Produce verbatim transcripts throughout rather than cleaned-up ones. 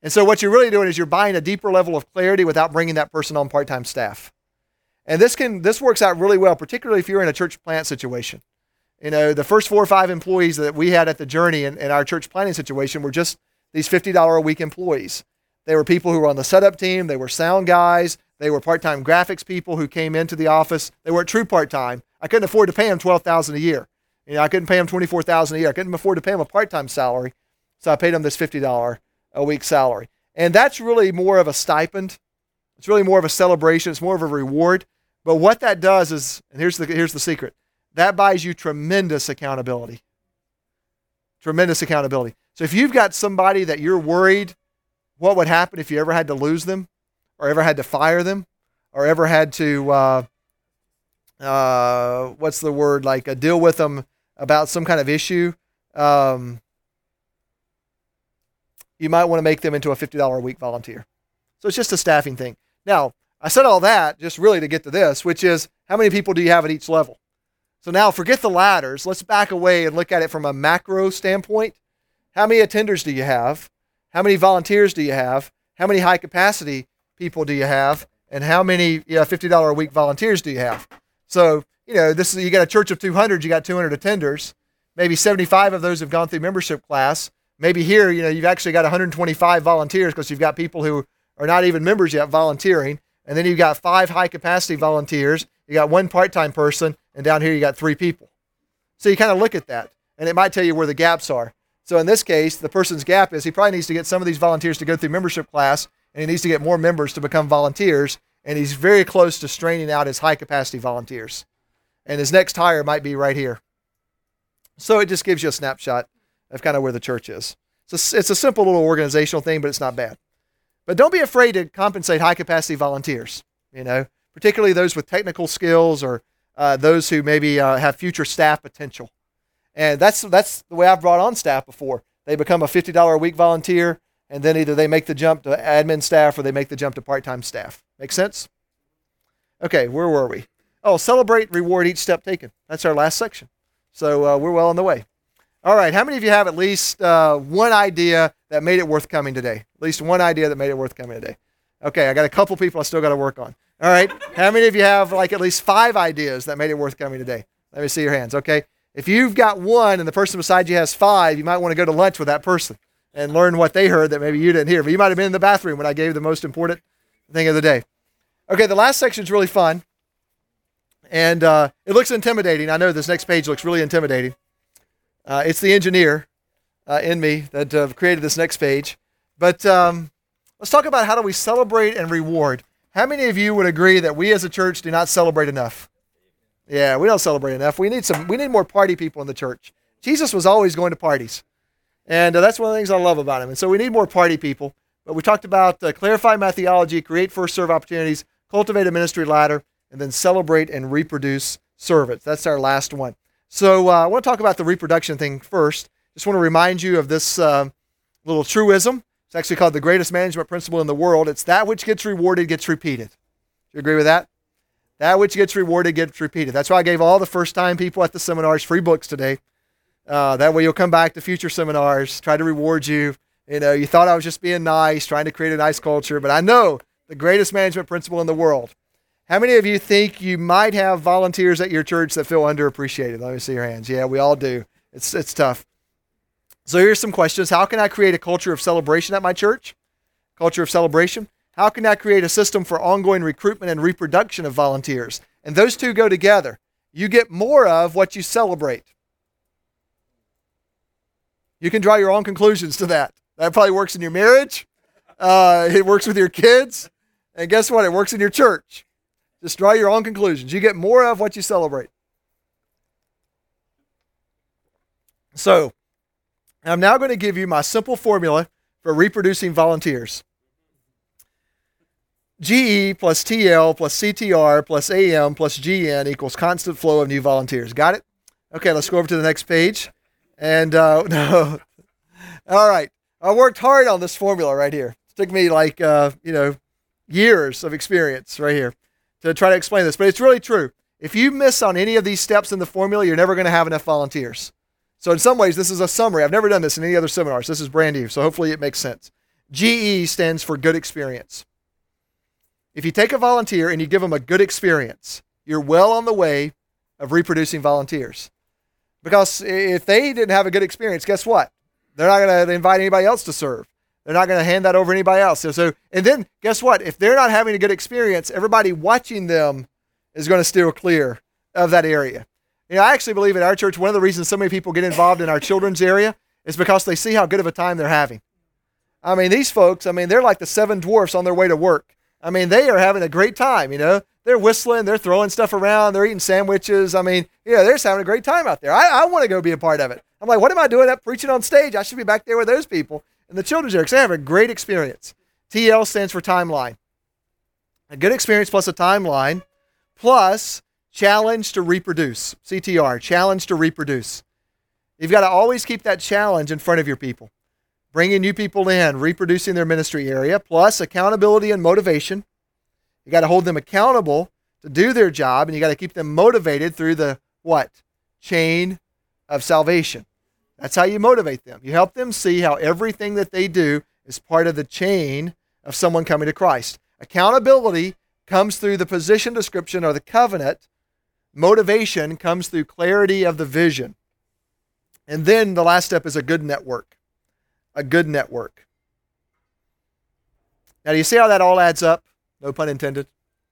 And so what you're really doing is you're buying a deeper level of clarity without bringing that person on part-time staff. And this can this works out really well, particularly if you're in a church plant situation. You know, the first four or five employees that we had at the Journey in, in our church planning situation were just these fifty dollars a week employees. They were people who were on the setup team. They were sound guys. They were part-time graphics people who came into the office. They weren't true part-time. I couldn't afford to pay them twelve thousand dollars a year. You know, I couldn't pay them twenty-four thousand dollars a year. I couldn't afford to pay them a part-time salary. So I paid them this fifty dollars a week salary. And that's really more of a stipend. It's really more of a celebration. It's more of a reward. But what that does is, and here's the, here's the secret, that buys you tremendous accountability. Tremendous accountability. So if you've got somebody that you're worried what would happen if you ever had to lose them, or ever had to fire them, or ever had to, uh, uh, what's the word, like uh, deal with them about some kind of issue, um, you might want to make them into a fifty dollars a week volunteer. So it's just a staffing thing. Now, I said all that just really to get to this, which is how many people do you have at each level? So now forget the ladders. Let's back away and look at it from a macro standpoint. How many attenders do you have? How many volunteers do you have? How many high capacity people do you have? And how many you know, fifty dollars a week volunteers do you have? So, you know, this is, you got a church of two hundred, you got two hundred attenders. Maybe seventy-five of those have gone through membership class. Maybe here, you know, you've actually got one hundred twenty-five volunteers because you've got people who are not even members yet volunteering. And then you've got five high capacity volunteers. You got one part-time person. And down here, you got three people. So you kind of look at that and it might tell you where the gaps are. So in this case, the person's gap is he probably needs to get some of these volunteers to go through membership class, and he needs to get more members to become volunteers. And he's very close to straining out his high capacity volunteers. And his next hire might be right here. So it just gives you a snapshot of kind of where the church is. So it's a simple little organizational thing, but it's not bad. But don't be afraid to compensate high capacity volunteers, you know, particularly those with technical skills or uh, those who maybe uh, have future staff potential. And that's that's the way I've brought on staff before. They become a fifty dollars a week volunteer, and then either they make the jump to admin staff or they make the jump to part-time staff. Make sense? Okay, where were we? Oh, celebrate, reward each step taken. That's our last section. So uh, we're well on the way. All right, how many of you have at least uh, one idea that made it worth coming today? At least one idea that made it worth coming today. Okay, I got a couple people I still got to work on. All right, how many of you have like at least five ideas that made it worth coming today? Let me see your hands, okay? If you've got one and the person beside you has five, you might want to go to lunch with that person and learn what they heard that maybe you didn't hear. But you might have been in the bathroom when I gave the most important thing of the day. Okay, the last section is really fun. And uh, it looks intimidating. I know this next page looks really intimidating. Uh, it's the engineer uh, in me that uh, created this next page. But um, let's talk about how do we celebrate and reward. How many of you would agree that we as a church do not celebrate enough? Yeah, we don't celebrate enough. We need some. We need more party people in the church. Jesus was always going to parties. And uh, that's one of the things I love about him. And so we need more party people. But we talked about uh, clarify my theology, create first serve opportunities, cultivate a ministry ladder, and then celebrate and reproduce servants. That's our last one. So uh, I want to talk about the reproduction thing first. Just want to remind you of this uh, little truism. It's actually called the greatest management principle in the world. It's that which gets rewarded gets repeated. Do you agree with that? That which gets rewarded gets repeated. That's why I gave all the first-time people at the seminars free books today. Uh, that way you'll come back to future seminars, try to reward you. You know, you thought I was just being nice, trying to create a nice culture, but I know the greatest management principle in the world. How many of you think you might have volunteers at your church that feel underappreciated? Let me see your hands. Yeah, we all do. It's it's tough. So here's some questions. How can I create a culture of celebration at my church? Culture of celebration. How can I create a system for ongoing recruitment and reproduction of volunteers? And those two go together. You get more of what you celebrate. You can draw your own conclusions to that. That probably works in your marriage. Uh, it works with your kids. And guess what? It works in your church. Just draw your own conclusions. You get more of what you celebrate. So, I'm now going to give you my simple formula for reproducing volunteers. G E plus T L plus C T R plus A M plus G N equals constant flow of new volunteers. Got it? Okay, let's go over to the next page. And, uh, no. All right. I worked hard on this formula right here. It took me like, uh, you know, years of experience right here to try to explain this. But it's really true. If you miss on any of these steps in the formula, you're never going to have enough volunteers. So in some ways, this is a summary. I've never done this in any other seminars. This is brand new, so hopefully it makes sense. G E stands for good experience. If you take a volunteer and you give them a good experience, you're well on the way of reproducing volunteers. Because if they didn't have a good experience, guess what? They're not going to invite anybody else to serve. They're not going to hand that over to anybody else. So, so, and then guess what? If they're not having a good experience, everybody watching them is going to steer clear of that area. You know, I actually believe at our church, one of the reasons so many people get involved in our children's area is because they see how good of a time they're having. I mean, these folks, I mean, they're like the seven dwarfs on their way to work. I mean, they are having a great time, you know. They're whistling, they're throwing stuff around, they're eating sandwiches. I mean, yeah, they're just having a great time out there. I, I want to go be a part of it. I'm like, what am I doing up preaching on stage? I should be back there with those people in the children's area because they have a great experience. T L stands for timeline. A good experience plus a timeline plus challenge to reproduce. C T R, challenge to reproduce. You've got to always keep that challenge in front of your people. Bringing new people in, reproducing their ministry area, plus accountability and motivation. You got to hold them accountable to do their job, and you got to keep them motivated through the what? Chain of salvation. That's how you motivate them. You help them see how everything that they do is part of the chain of someone coming to Christ. Accountability comes through the position description or the covenant. Motivation comes through clarity of the vision. And then the last step is a good network. A good network. Now, do you see how that all adds up? No pun intended.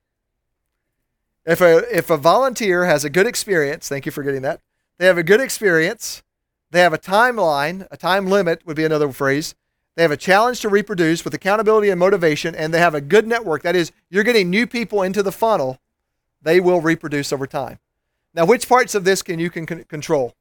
If a, if a volunteer has a good experience, thank you for getting that. They have a good experience. They have a timeline, a time limit would be another phrase. They have a challenge to reproduce with accountability and motivation, and they have a good network. That is, you're getting new people into the funnel. They will reproduce over time. Now, which parts of this can you can c- control?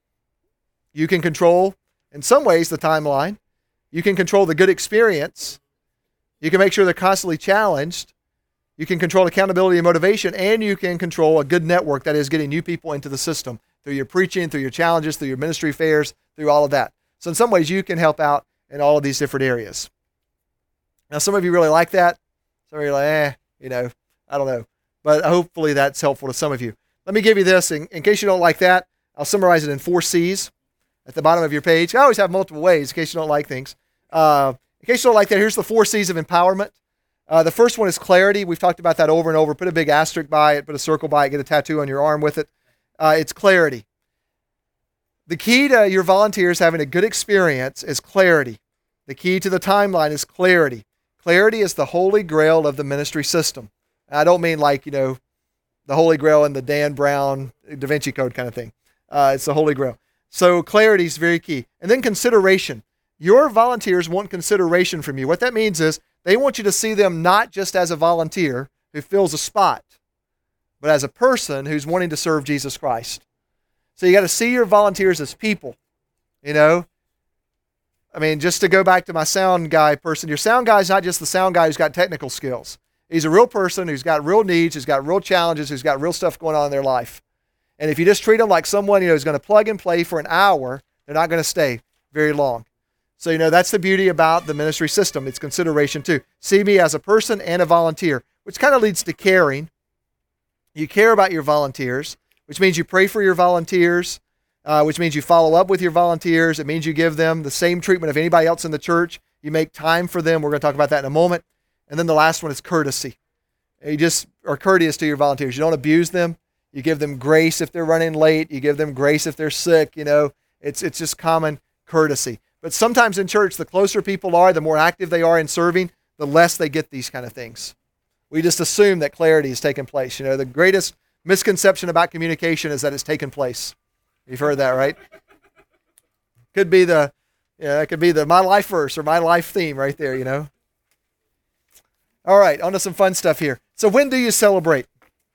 You can control, in some ways, the timeline. You can control the good experience. You can make sure they're constantly challenged. You can control accountability and motivation, and you can control a good network, that is getting new people into the system through your preaching, through your challenges, through your ministry fairs, through all of that. So in some ways, you can help out in all of these different areas. Now, some of you really like that. Some of you are like, eh, you know, I don't know. But hopefully that's helpful to some of you. Let me give you this. In, in case you don't like that, I'll summarize it in four C's at the bottom of your page. I always have multiple ways in case you don't like things. Uh, in case you don't like that, here's the four C's of empowerment. Uh, the first one is clarity. We've talked about that over and over. Put a big asterisk by it, put a circle by it, get a tattoo on your arm with it. Uh, it's clarity. The key to your volunteers having a good experience is clarity. The key to the timeline is clarity. Clarity is the holy grail of the ministry system. I don't mean like, you know, the Holy Grail and the Dan Brown Da Vinci Code kind of thing. Uh, it's the Holy Grail. So clarity is very key. And then consideration. Your volunteers want consideration from you. What that means is they want you to see them not just as a volunteer who fills a spot, but as a person who's wanting to serve Jesus Christ. So you got to see your volunteers as people, you know. I mean, just to go back to my sound guy person, your sound guy is not just the sound guy who's got technical skills. He's a real person who's got real needs, who's got real challenges, who's got real stuff going on in their life. And if you just treat them like someone, you know, who's going to plug and play for an hour, they're not going to stay very long. So, you know, that's the beauty about the ministry system. It's consideration too. See me as a person and a volunteer, which kind of leads to caring. You care about your volunteers, which means you pray for your volunteers, uh, which means you follow up with your volunteers. It means you give them the same treatment of anybody else in the church. You make time for them. We're going to talk about that in a moment. And then the last one is courtesy. You just are courteous to your volunteers. You don't abuse them. You give them grace if they're running late. You give them grace if they're sick. You know, it's it's just common courtesy. But sometimes in church, the closer people are, the more active they are in serving, the less they get these kind of things. We just assume that clarity has taken place. You know, the greatest misconception about communication is that it's taken place. You've heard that, right? Could be the, yeah, it could be the my life verse or my life theme right there, you know. All right, on to some fun stuff here. So when do you celebrate?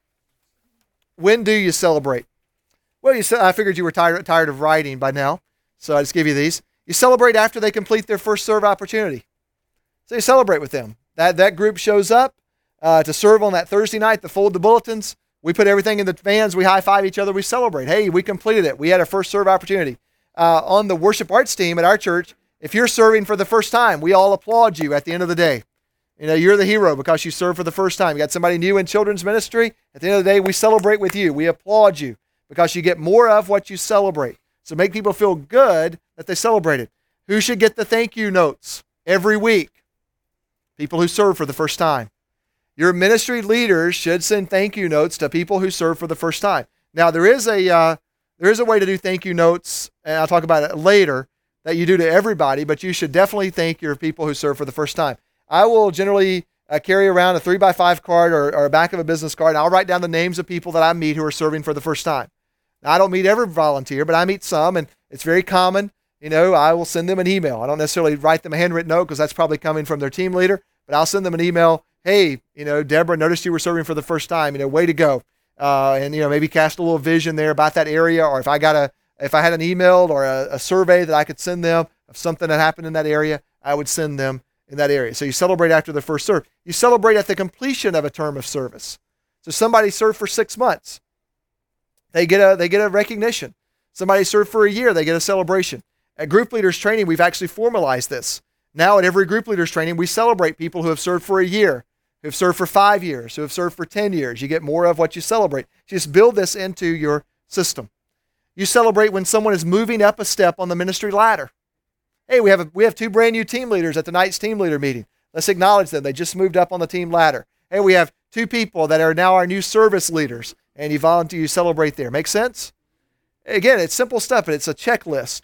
When do you celebrate? Well, you I figured you were tired, tired of writing by now, so I just give you these. You celebrate after they complete their first serve opportunity. So you celebrate with them. That, that group shows up uh, to serve on that Thursday night, to fold the bulletins. We put everything in the vans. We high-five each other. We celebrate. Hey, we completed it. We had our first serve opportunity. Uh, on the worship arts team at our church, if you're serving for the first time, we all applaud you at the end of the day. You know, you're the hero because you served for the first time. You got somebody new in children's ministry. At the end of the day, we celebrate with you. We applaud you because you get more of what you celebrate. So make people feel good that they celebrated. Who should get the thank you notes every week. People who serve for the first time. Your ministry leaders should send thank you notes to people who serve for the first time. Now, there is a uh, there is a way to do thank you notes, and I'll talk about it later, that you do to everybody, but you should definitely thank your people who serve for the first time. I will generally uh, carry around a three by five card or, or a back of a business card, and I'll write down the names of people that I meet who are serving for the first time. Now, I don't meet every volunteer, but I meet some, and it's very common. You know, I will send them an email. I don't necessarily write them a handwritten note because that's probably coming from their team leader, but I'll send them an email. Hey, you know, Deborah, noticed you were serving for the first time. You know, way to go. Uh, and, you know, maybe cast a little vision there about that area, or if I got a, if I had an email or a, a survey that I could send them of something that happened in that area, I would send them in that area. So you celebrate after the first serve. You celebrate at the completion of a term of service. So somebody served for six months. They get a, they get a recognition. Somebody served for a year. They get a celebration. At group leaders training, we've actually formalized this. Now at every group leaders training, we celebrate people who have served for a year, who have served for five years, who have served for ten years. You get more of what you celebrate. You just build this into your system. You celebrate when someone is moving up a step on the ministry ladder. Hey, we have a, we have two brand new team leaders at tonight's team leader meeting. Let's acknowledge them. They just moved up on the team ladder. Hey, we have two people that are now our new service leaders, and you volunteer, you celebrate there. Make sense? Again, it's simple stuff, but it's a checklist.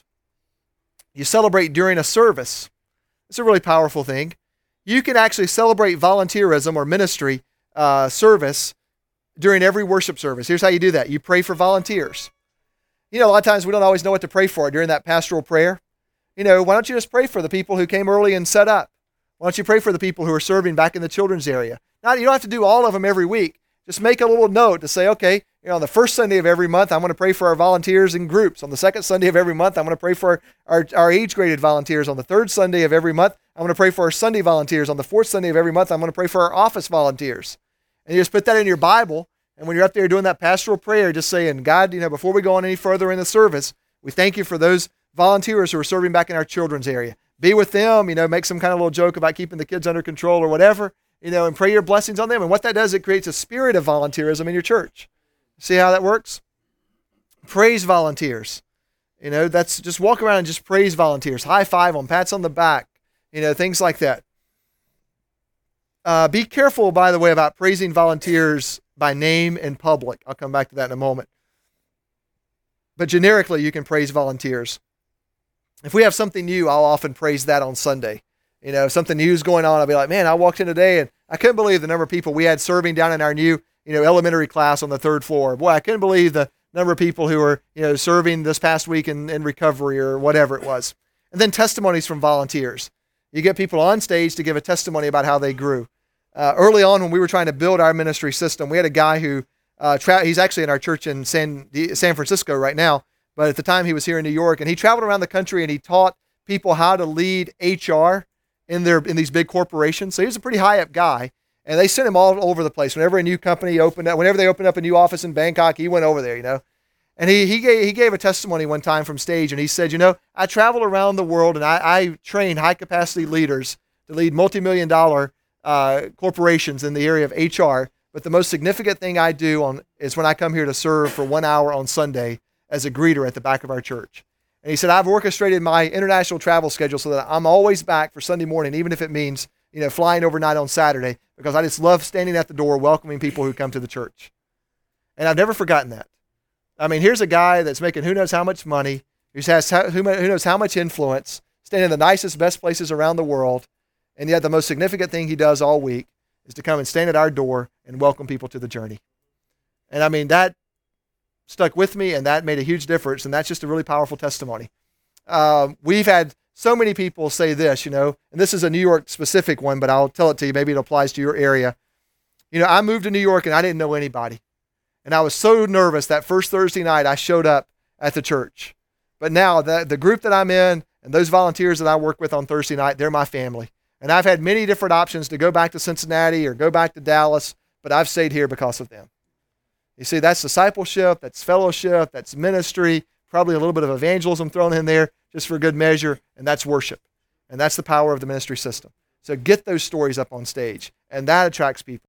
You celebrate during a service. It's a really powerful thing. You can actually celebrate volunteerism or ministry uh, service during every worship service. Here's how you do that. You pray for volunteers. You know, a lot of times we don't always know what to pray for during that pastoral prayer. You know, why don't you just pray for the people who came early and set up? Why don't you pray for the people who are serving back in the children's area? Now, you don't have to do all of them every week. Just make a little note to say, okay, you know, on the first Sunday of every month, I'm going to pray for our volunteers in groups. On the second Sunday of every month, I'm going to pray for our, our age-graded volunteers. On the third Sunday of every month, I'm going to pray for our Sunday volunteers. On the fourth Sunday of every month, I'm going to pray for our office volunteers. And you just put that in your Bible, and when you're up there doing that pastoral prayer, just saying, God, you know, before we go on any further in the service, we thank you for those volunteers who are serving back in our children's area. Be with them, you know, make some kind of little joke about keeping the kids under control or whatever, you know, and pray your blessings on them. And what that does, it creates a spirit of volunteerism in your church. See how that works? Praise volunteers. You know, that's just walk around and just praise volunteers. High five them, pats on the back, you know, things like that. Uh, be careful, by the way, about praising volunteers by name in public. I'll come back to that in a moment. But generically, you can praise volunteers. If we have something new, I'll often praise that on Sunday. You know, if something new is going on, I'll be like, man, I walked in today and I couldn't believe the number of people we had serving down in our new, you know, elementary class on the third floor. Boy, I couldn't believe the number of people who were, you know, serving this past week in, in recovery or whatever it was. And then testimonies from volunteers. You get people on stage to give a testimony about how they grew. Uh, early on, when we were trying to build our ministry system, we had a guy who, uh, tra- he's actually in our church in San, San Francisco right now, but at the time he was here in New York, and he traveled around the country and he taught people how to lead H R in their in these big corporations. So he was a pretty high up guy, and they sent him all over the place. Whenever a new company opened up, whenever they opened up a new office in Bangkok, he went over there, you know. And he he gave, he gave a testimony one time from stage, and he said, you know, I travel around the world and I, I train high capacity leaders to lead multi-million dollar uh, corporations in the area of H R. But the most significant thing I do on is when I come here to serve for one hour on Sunday as a greeter at the back of our church. And he said, I've orchestrated my international travel schedule so that I'm always back for Sunday morning, even if it means, you know, flying overnight on Saturday, because I just love standing at the door welcoming people who come to the church. And I've never forgotten that. I mean, here's a guy that's making who knows how much money, who has who knows how much influence, staying in the nicest, best places around the world, and yet the most significant thing he does all week is to come and stand at our door and welcome people to the journey. And I mean, that stuck with me, and that made a huge difference, and that's just a really powerful testimony. Um, we've had so many people say this, you know, and this is a New York specific one, but I'll tell it to you. Maybe it applies to your area. You know, I moved to New York, and I didn't know anybody. And I was so nervous that first Thursday night I showed up at the church. But now the, the group that I'm in and those volunteers that I work with on Thursday night, they're my family. And I've had many different options to go back to Cincinnati or go back to Dallas, but I've stayed here because of them. You see, that's discipleship, that's fellowship, that's ministry, probably a little bit of evangelism thrown in there just for good measure, and that's worship. And that's the power of the ministry system. So get those stories up on stage, and that attracts people.